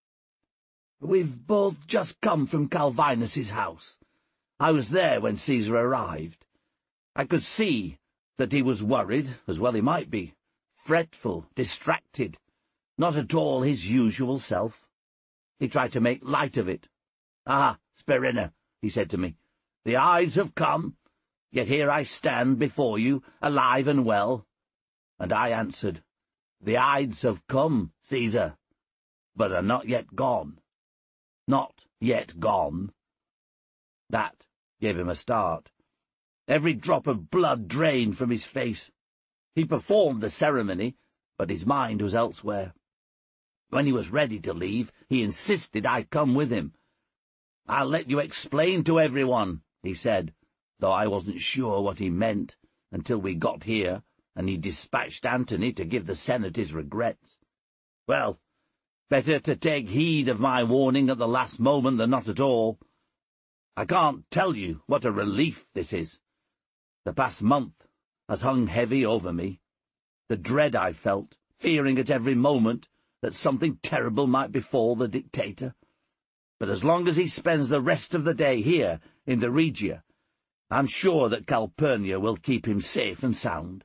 "We've both just come from Calvinus's house. I was there when Caesar arrived. I could see that he was worried, as well he might be, fretful, distracted, not at all his usual self. He tried to make light of it. 'Ah, Spurina,' he said to me, 'the Ides have come, yet here I stand before you, alive and well.' And I answered, 'The Ides have come, Caesar, but are not yet gone. Not yet gone.' That gave him a start. Every drop of blood drained from his face. He performed the ceremony, but his mind was elsewhere. When he was ready to leave, he insisted I come with him. 'I'll let you explain to everyone,' he said, though I wasn't sure what he meant until we got here, and he dispatched Antony to give the Senate his regrets. Well, better to take heed of my warning at the last moment than not at all. I can't tell you what a relief this is. The past month has hung heavy over me. The dread I felt, fearing at every moment that something terrible might befall the dictator. But as long as he spends the rest of the day here in the Regia, I'm sure that Calpurnia will keep him safe and sound."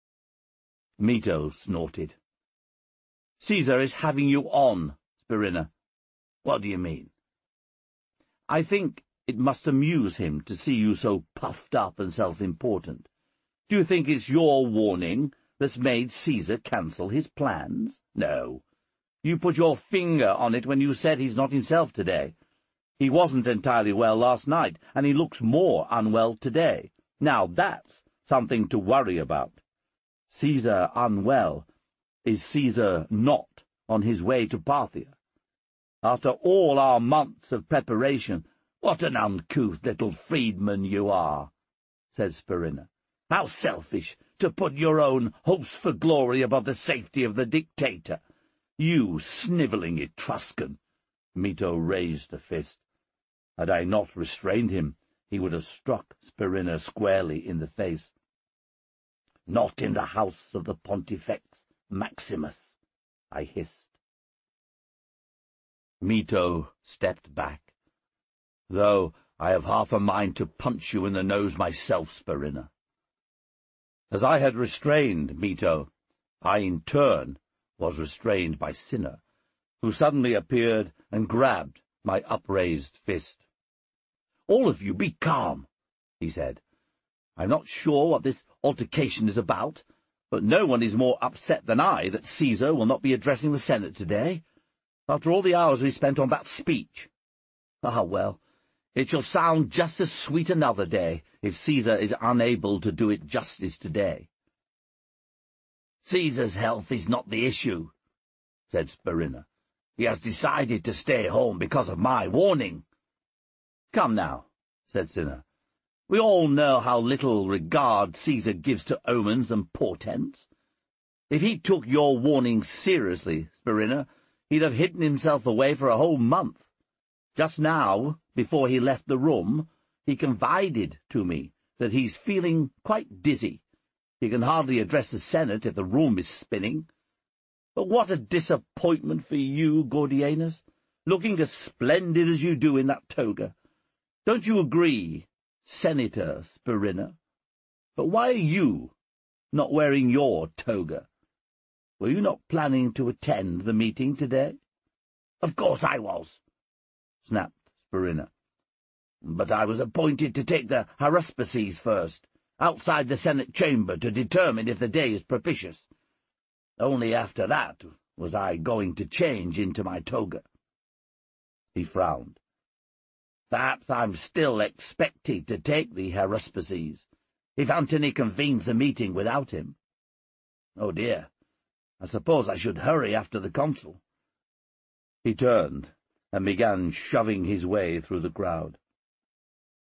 Mito snorted. "Caesar is having you on, Spurina." "What do you mean?" "I think it must amuse him to see you so puffed up and self-important. Do you think it's your warning that's made Caesar cancel his plans? No. You put your finger on it when you said he's not himself today. He wasn't entirely well last night, and he looks more unwell today. Now that's something to worry about. Caesar unwell is Caesar not on his way to Parthia. After all our months of preparation, what an uncouth little freedman you are," said Spurina. "How selfish to put your own hopes for glory above the safety of the dictator. You snivelling Etruscan." Mito raised a fist. Had I not restrained him, he would have struck Spurina squarely in the face. "Not in the house of the Pontifex Maximus," I hissed. Mito stepped back. "Though I have half a mind to punch you in the nose myself, Spurina." As I had restrained Mito, I in turn was restrained by Cinna, who suddenly appeared and grabbed my upraised fist. "All of you be calm," he said. "I'm not sure what this altercation is about, but no one is more upset than I that Caesar will not be addressing the Senate today, after all the hours we spent on that speech. Ah, well, it shall sound just as sweet another day, if Caesar is unable to do it justice today." "Caesar's health is not the issue," said Spurina. "He has decided to stay home because of my warning." "Come now," said Cinna. "We all know how little regard Caesar gives to omens and portents. If he took your warning seriously, Spurina, he'd have hidden himself away for a whole month. Just now, before he left the room, he confided to me that he's feeling quite dizzy. He can hardly address the Senate if the room is spinning. But what a disappointment for you, Gordianus, looking as splendid as you do in that toga. Don't you agree, Senator Spurina? But why are you not wearing your toga? Were you not planning to attend the meeting today?" "Of course I was," snapped Spurina. "But I was appointed to take the haruspices first, outside the Senate chamber, to determine if the day is propitious. Only after that was I going to change into my toga." He frowned. "Perhaps I'm still expected to take the haruspices, if Antony convenes the meeting without him. Oh dear, I suppose I should hurry after the consul." He turned and began shoving his way through the crowd.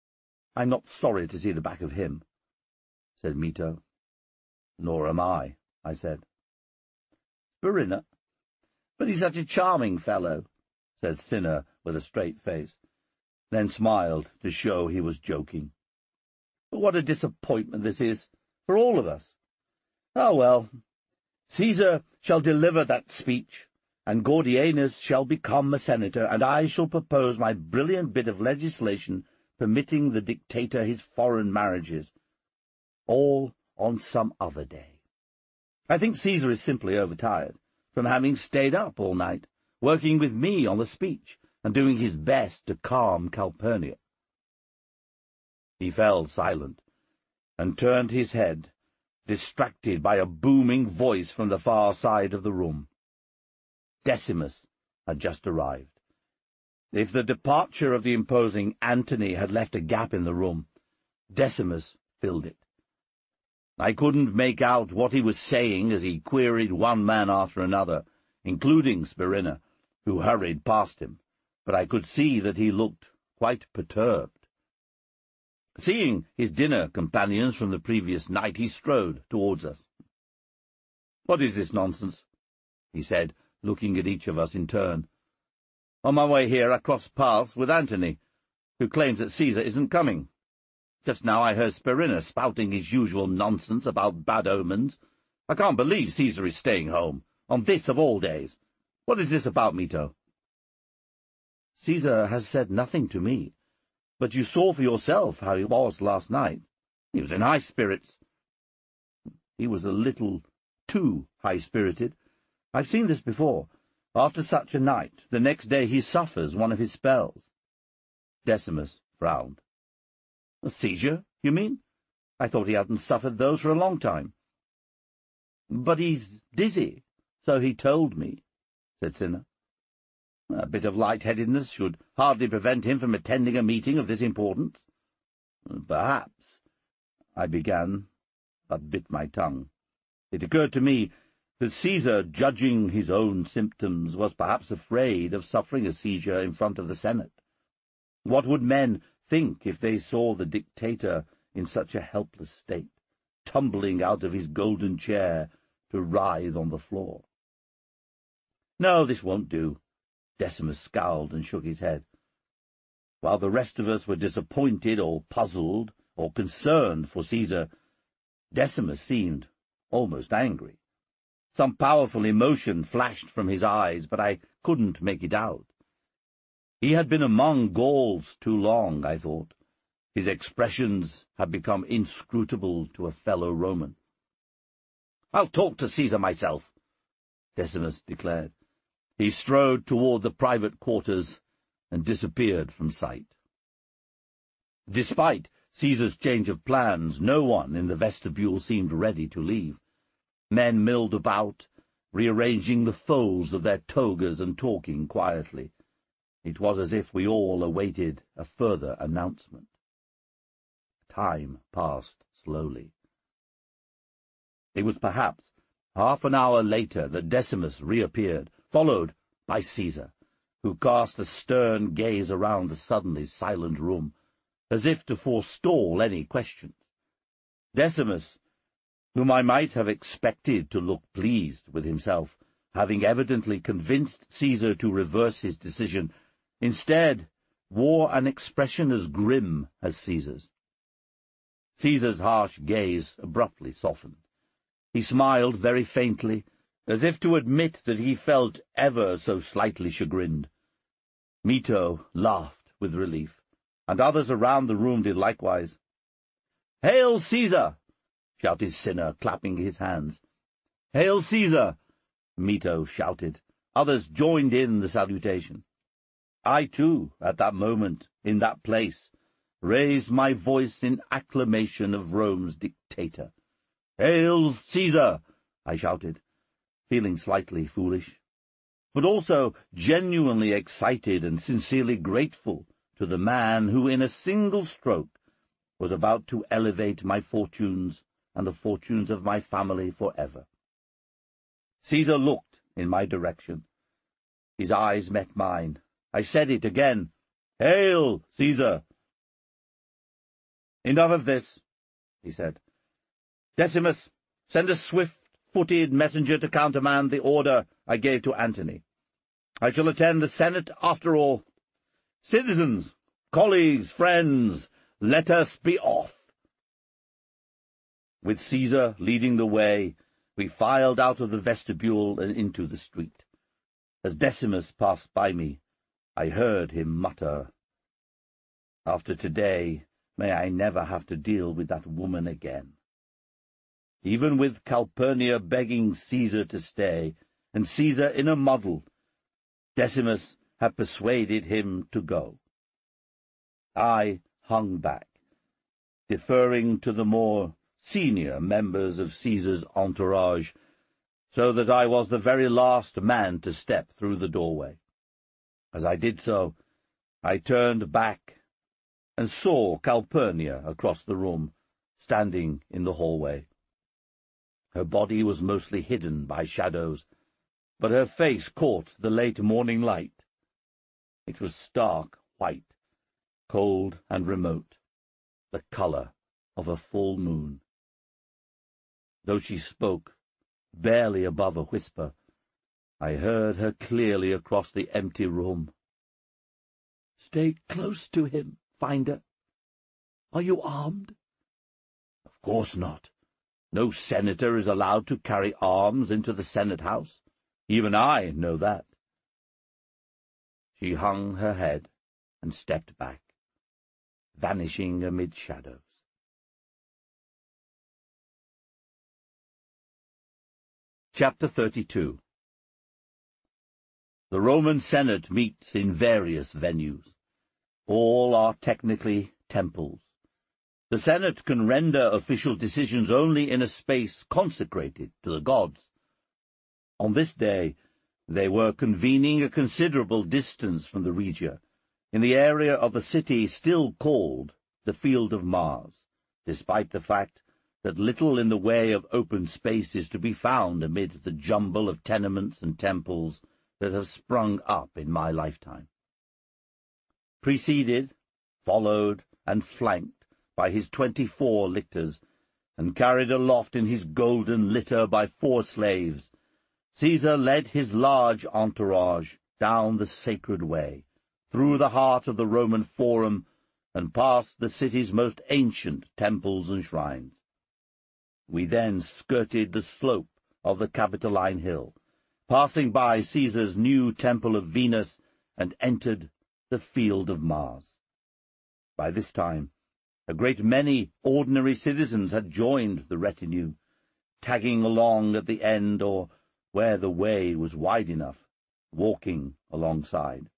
I'm not sorry to see the back of him," said Mito. "Nor am I," said. "Spurina? But he's such a charming fellow," said Cinna with a straight face, then smiled to show he was joking. "But what a disappointment this is, for all of us. Ah, well, Caesar shall deliver that speech, and Gordianus shall become a senator, and I shall propose my brilliant bit of legislation permitting the dictator his foreign marriages, all on some other day. I think Caesar is simply overtired from having stayed up all night, working with me on the speech, and doing his best to calm Calpurnia." He fell silent, and turned his head, distracted by a booming voice from the far side of the room. Decimus had just arrived. If the departure of the imposing Antony had left a gap in the room, Decimus filled it. I couldn't make out what he was saying as he queried one man after another, including Spurina, who hurried past him, but I could see that he looked quite perturbed. Seeing his dinner companions from the previous night, he strode towards us. "What is this nonsense?" he said, looking at each of us in turn. "On my way here I crossed paths with Antony, who claims that Caesar isn't coming. Just now I heard Spurina spouting his usual nonsense about bad omens. I can't believe Caesar is staying home, on this of all days. What is this about, Mito?" "Caesar has said nothing to me, but you saw for yourself how he was last night. He was in high spirits." "He was a little too high-spirited. I've seen this before. After such a night, the next day he suffers one of his spells." Decimus frowned. "A seizure, you mean? I thought he hadn't suffered those for a long time." "But he's dizzy, so he told me," said Cinna. "A bit of light-headedness should hardly prevent him from attending a meeting of this importance." "Perhaps," I began, but bit my tongue. It occurred to me that Caesar, judging his own symptoms, was perhaps afraid of suffering a seizure in front of the Senate. What would men think if they saw the dictator in such a helpless state, tumbling out of his golden chair to writhe on the floor? "No, this won't do." Decimus scowled and shook his head. While the rest of us were disappointed or puzzled or concerned for Caesar, Decimus seemed almost angry. Some powerful emotion flashed from his eyes, but I couldn't make it out. He had been among Gauls too long, I thought. His expressions had become inscrutable to a fellow Roman. "I'll talk to Caesar myself," Decimus declared. He strode toward the private quarters and disappeared from sight. Despite Caesar's change of plans, no one in the vestibule seemed ready to leave. Men milled about, rearranging the folds of their togas and talking quietly. It was as if we all awaited a further announcement. Time passed slowly. It was perhaps half an hour later that Decimus reappeared, followed by Caesar, who cast a stern gaze around the suddenly silent room, as if to forestall any questions. Decimus, whom I might have expected to look pleased with himself, having evidently convinced Caesar to reverse his decision, instead wore an expression as grim as Caesar's. Caesar's harsh gaze abruptly softened. He smiled very faintly, as if to admit that he felt ever so slightly chagrined. Mito laughed with relief, and others around the room did likewise. "Hail, Caesar!" shouted Cinna, clapping his hands. "Hail, Caesar!" Mito shouted. Others joined in the salutation. I, too, at that moment, in that place, raised my voice in acclamation of Rome's dictator. "Hail, Caesar!" I shouted, feeling slightly foolish, but also genuinely excited and sincerely grateful to the man who, in a single stroke, was about to elevate my fortunes and the fortunes of my family forever. Caesar looked in my direction. His eyes met mine. I said it again. "Hail, Caesar!" "Enough of this," he said. "Decimus, send a swift-footed messenger to countermand the order I gave to Antony. I shall attend the Senate after all. Citizens, colleagues, friends, let us be off." With Caesar leading the way, we filed out of the vestibule and into the street. As Decimus passed by me, I heard him mutter, "After today, may I never have to deal with that woman again." Even with Calpurnia begging Caesar to stay, and Caesar in a muddle, Decimus had persuaded him to go. I hung back, deferring to the more senior members of Caesar's entourage, so that I was the very last man to step through the doorway. As I did so, I turned back and saw Calpurnia across the room, standing in the hallway. Her body was mostly hidden by shadows, but her face caught the late morning light. It was stark white, cold and remote, the colour of a full moon. Though she spoke barely above a whisper, I heard her clearly across the empty room. "Stay close to him, Finder. Are you armed?" "Of course not. No senator is allowed to carry arms into the Senate House. Even I know that." She hung her head and stepped back, vanishing amid shadows. Chapter 32. The Roman Senate meets in various venues. All are technically temples. The Senate can render official decisions only in a space consecrated to the gods. On this day, they were convening a considerable distance from the Regia, in the area of the city still called the Field of Mars, despite the fact that little in the way of open space is to be found amid the jumble of tenements and temples that have sprung up in my lifetime. Preceded, followed, and flanked by his 24 lictors, and carried aloft in his golden litter by 4 slaves, Caesar led his large entourage down the sacred way, through the heart of the Roman Forum, and past the city's most ancient temples and shrines. We then skirted the slope of the Capitoline Hill, passing by Caesar's new Temple of Venus, and entered the Field of Mars. By this time, a great many ordinary citizens had joined the retinue, tagging along at the end or where the way was wide enough, walking alongside.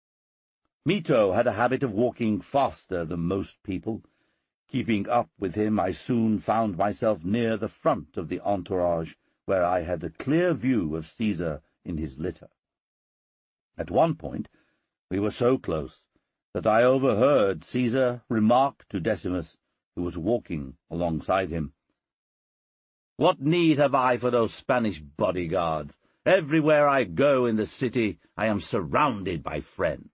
Mito had a habit of walking faster than most people. Keeping up with him, I soon found myself near the front of the entourage, where I had a clear view of Caesar in his litter. At one point, we were so close that I overheard Caesar remark to Decimus, who was walking alongside him, "What need have I for those Spanish bodyguards? Everywhere I go in the city, I am surrounded by friends."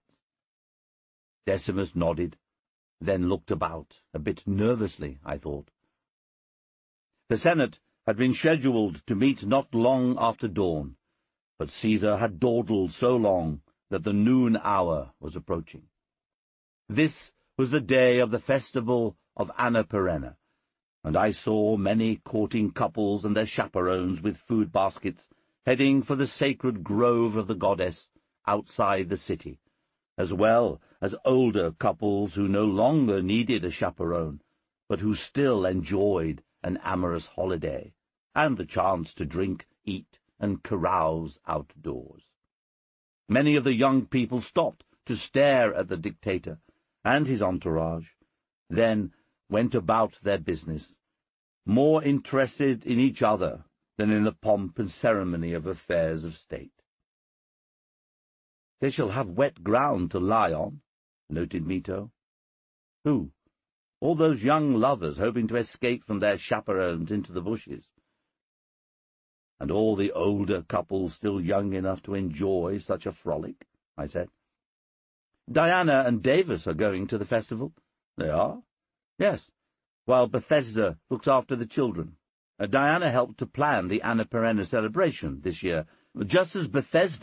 Decimus nodded, then looked about, a bit nervously, I thought. The Senate had been scheduled to meet not long after dawn, but Caesar had dawdled so long that the noon hour was approaching. This was the day of the festival of Anna Perenna, and I saw many courting couples and their chaperones with food baskets heading for the sacred grove of the goddess outside the city, as well as older couples who no longer needed a chaperone, but who still enjoyed an amorous holiday and the chance to drink, eat, and carouse outdoors. Many of the young people stopped to stare at the dictator and his entourage, then went about their business, more interested in each other than in the pomp and ceremony of affairs of state. "They shall have wet ground to lie on," noted Mito. "Who? All those young lovers hoping to escape from their chaperones into the bushes." "And all the older couples still young enough to enjoy such a frolic," I said. "Diana and Davis are going to the festival." "They are?" "Yes, while Bethesda looks after the children. Diana helped to plan the Anna Perenna celebration this year. Just as Bethesda